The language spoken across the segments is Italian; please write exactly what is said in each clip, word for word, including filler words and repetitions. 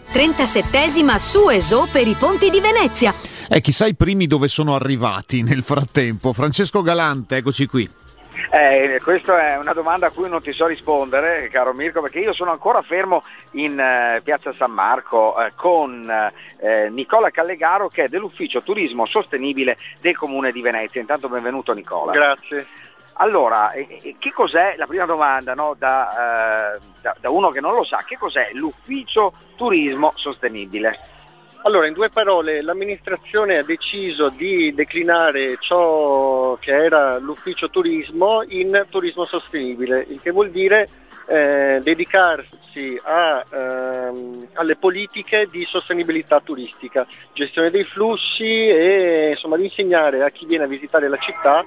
trentasettesima Sueso per i ponti di Venezia. Eh, chissà i primi dove sono arrivati nel frattempo. Francesco Galante, eccoci qui. Eh, questa è una domanda a cui non ti so rispondere, caro Mirko, perché io sono ancora fermo in eh, Piazza San Marco eh, con eh, Nicola Callegaro, che è dell'Ufficio Turismo Sostenibile del Comune di Venezia. Intanto benvenuto Nicola. Grazie. Allora, eh, che cos'è, la prima domanda, no, da, eh, da, da uno che non lo sa, che cos'è l'Ufficio Turismo Sostenibile? Allora, in due parole, l'amministrazione ha deciso di declinare ciò che era l'ufficio turismo in turismo sostenibile, il che vuol dire eh, dedicarsi a, ehm, alle politiche di sostenibilità turistica, gestione dei flussi e insomma di insegnare a chi viene a visitare la città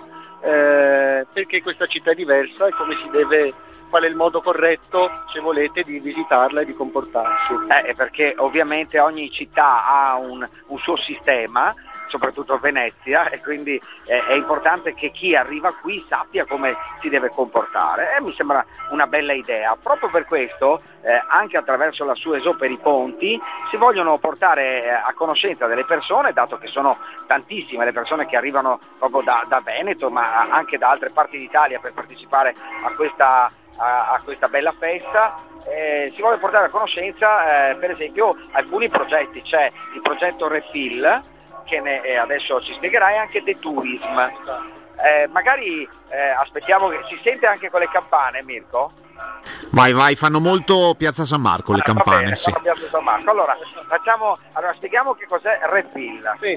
eh, perché questa città è diversa e come si deve, qual è il modo corretto, se volete, di visitarla e di comportarsi. Eh, perché ovviamente ogni città ha un, un suo sistema, soprattutto Venezia, e quindi eh, è importante che chi arriva qui sappia come si deve comportare. E mi sembra una bella idea. Proprio per questo, eh, anche attraverso la Sueso per i ponti, si vogliono portare a conoscenza delle persone, dato che sono tantissime le persone che arrivano proprio da, da Veneto, ma anche da altre parti d'Italia per partecipare a questa A, a questa bella festa. Eh, si vuole portare a conoscenza eh, per esempio alcuni progetti. C'è il progetto Refill che ne, eh, adesso ci spiegherai, anche The Tourism. Eh, magari eh, aspettiamo che si sente anche con le campane, Mirko? Vai vai, fanno molto Piazza San Marco le ah, campane. Bene, sì. Piazza San Marco. Allora, facciamo, allora spieghiamo che cos'è Refill. Sì.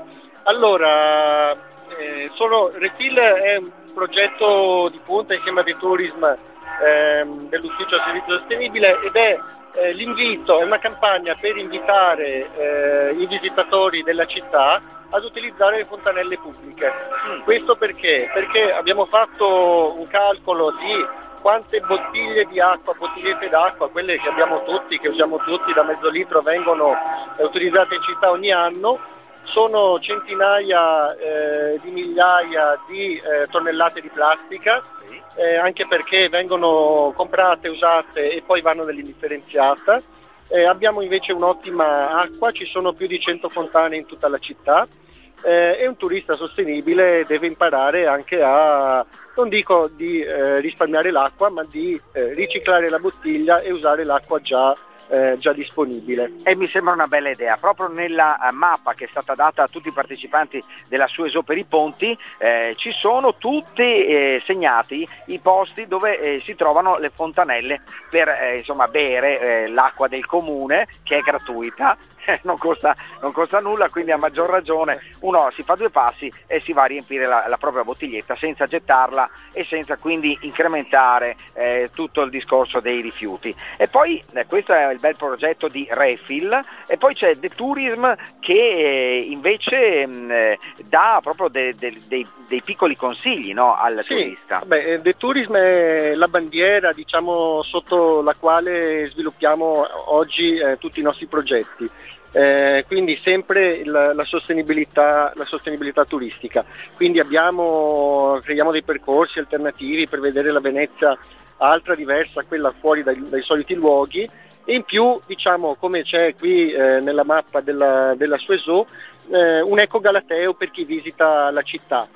Allora, eh, sono, Refill è un progetto di punta insieme a The Tourism ehm, dell'Ufficio Servizio Sostenibile ed è eh, l'invito, è una campagna per invitare eh, i visitatori della città ad utilizzare le fontanelle pubbliche. Mm. Questo perché? Perché abbiamo fatto un calcolo di quante bottiglie di acqua, bottigliette d'acqua, quelle che abbiamo tutti, che usiamo tutti da mezzo litro, vengono eh, utilizzate in città ogni anno. Sono centinaia eh, di migliaia di eh, tonnellate di plastica, eh, anche perché vengono comprate, usate e poi vanno nell'indifferenziata. Eh, abbiamo invece un'ottima acqua, ci sono più di cento fontane in tutta la città eh, e un turista sostenibile deve imparare anche a, non dico di eh, risparmiare l'acqua, ma di eh, riciclare la bottiglia e usare l'acqua già Eh, già disponibile. E mi sembra una bella idea. Proprio nella uh, mappa che è stata data a tutti i partecipanti della Sueso per i ponti eh, ci sono tutti eh, segnati i posti dove eh, si trovano le fontanelle per eh, insomma bere eh, l'acqua del comune, che è gratuita, non costa, non costa nulla, quindi a maggior ragione uno si fa due passi e si va a riempire la, la propria bottiglietta senza gettarla e senza quindi incrementare eh, tutto il discorso dei rifiuti. E poi eh, questo è il bel progetto di Refill, e poi c'è The Tourism che eh, invece mh, dà proprio de, de, de, dei piccoli consigli, no, al sì, turista. Beh, The Tourism è la bandiera, diciamo, sotto la quale sviluppiamo oggi eh, tutti i nostri progetti. Eh, quindi sempre la, la sostenibilità la sostenibilità turistica, quindi abbiamo creiamo dei percorsi alternativi per vedere la Venezia altra, diversa, quella fuori dai, dai soliti luoghi, e in più, diciamo, come c'è qui eh, nella mappa della, della Sueso, eh, un eco galateo per chi visita la città.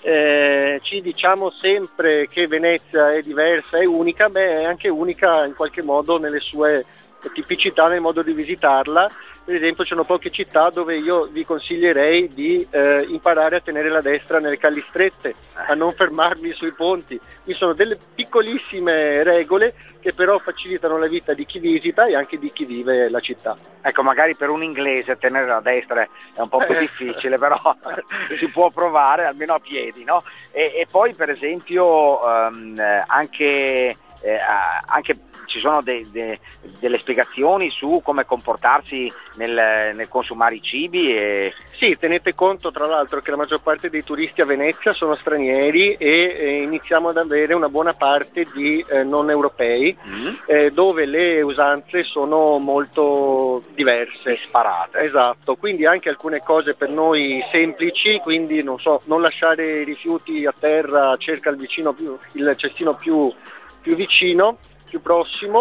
Eh, ci diciamo sempre che Venezia è diversa, è unica, beh, è anche unica in qualche modo nelle sue tipicità, nel modo di visitarla. Per esempio, ci sono poche città dove io vi consiglierei di eh, imparare a tenere la destra nelle calli strette, a non fermarvi sui ponti. Qui sono delle piccolissime regole che però facilitano la vita di chi visita e anche di chi vive la città. Ecco, magari per un inglese tenere la destra è un po' più difficile, però si può provare almeno a piedi, no? E, e poi per esempio um, anche, eh, anche ci sono de, de, delle spiegazioni su come comportarsi nel, nel consumare i cibi. E... Sì, tenete conto tra l'altro che la maggior parte dei turisti a Venezia sono stranieri e eh, iniziamo ad avere una buona parte di eh, non europei, mm. eh, dove le usanze sono molto diverse. Disparate. Esatto, quindi anche alcune cose per noi semplici, quindi non so, non lasciare i rifiuti a terra, cerca il vicino più, il cestino più, più vicino, più prossimo,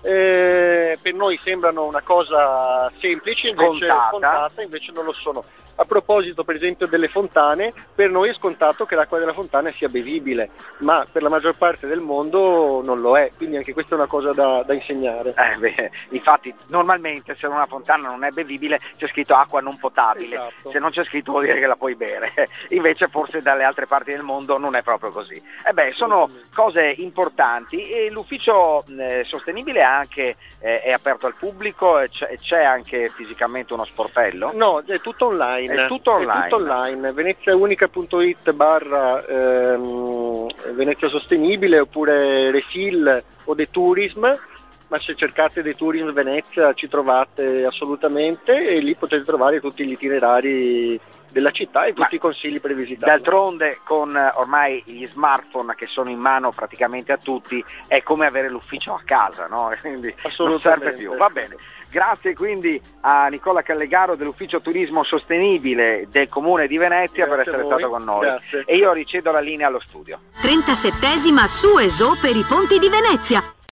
Eh, per noi sembrano una cosa semplice, invece Scontata. scontata, invece non lo sono. A proposito per esempio delle fontane, per noi è scontato che l'acqua della fontana sia bevibile, ma per la maggior parte del mondo non lo è, quindi anche questa è una cosa da, da insegnare. Eh, beh, infatti normalmente se una fontana non è bevibile c'è scritto acqua non potabile, Esatto. se non c'è scritto vuol dire che la puoi bere, invece forse dalle altre parti del mondo non è proprio così. Eh beh, sono cose importanti e l'ufficio eh, sostenibile anche eh, è aperto al pubblico, e c'è, c'è anche fisicamente uno sportello? No, è tutto online. È tutto online. È tutto online. veneziaunica.it barra ehm, Venezia Sostenibile oppure Refill o The Tourism, ma se cercate The Tourism Venezia ci trovate assolutamente e lì potete trovare tutti gli itinerari della città e tutti Ma i consigli per visitare. D'altronde con eh, ormai gli smartphone che sono in mano praticamente a tutti è come avere l'ufficio a casa, no? Quindi non serve più. Va bene. Grazie quindi a Nicola Callegaro dell'Ufficio Turismo Sostenibile del Comune di Venezia Grazie per essere a voi. stato con noi. Grazie. E io ricedo la linea allo studio. trentasettesima Su e Zo per i ponti di Venezia.